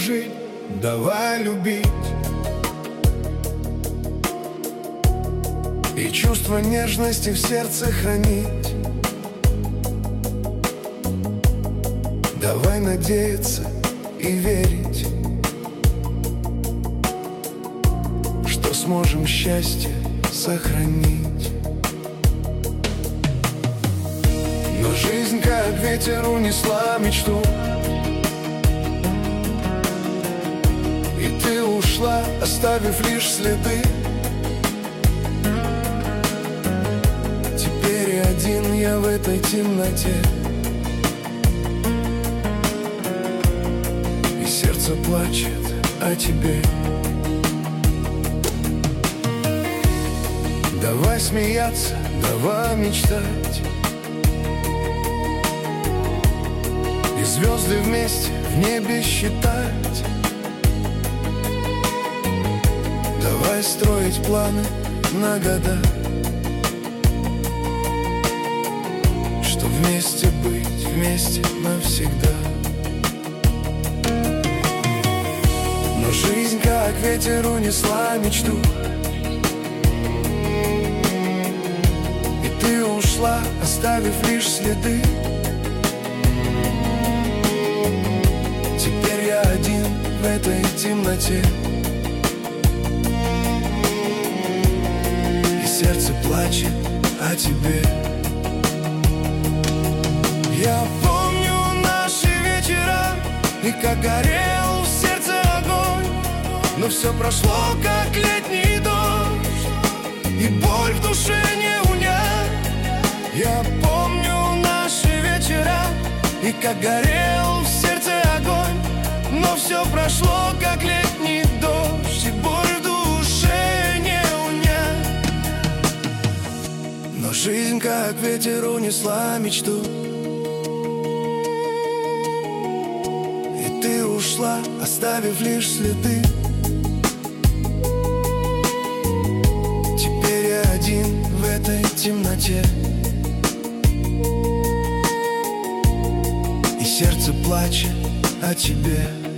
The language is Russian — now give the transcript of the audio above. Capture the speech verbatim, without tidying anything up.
жить, давай любить. И чувство нежности в сердце хранить. Давай надеяться и верить, что сможем счастье сохранить. Но жизнь, как ветер, унесла мечту, и ты ушла, оставив лишь следы. Теперь один я в этой темноте, и сердце плачет о тебе. Давай смеяться, давай мечтать, и звезды вместе в небе считать. Давай строить планы на года, что вместе быть, вместе навсегда. Но жизнь, как ветер, унесла мечту, и ты ушла, оставив лишь следы. Теперь я один в этой темноте, и сердце плачет о тебе. Я помню наши вечера, и как горел в сердце огонь, но все прошло, как летний дождь, и боль в душе не унять. Я помню наши вечера, и как горел в сердце огонь, но все прошло, как летний дождь, и боль в душе не унять. Но жизнь, как ветер, унесла мечту, и ты ушла, оставив лишь следы. Теперь я один в этой темноте, и сердце плачет о тебе.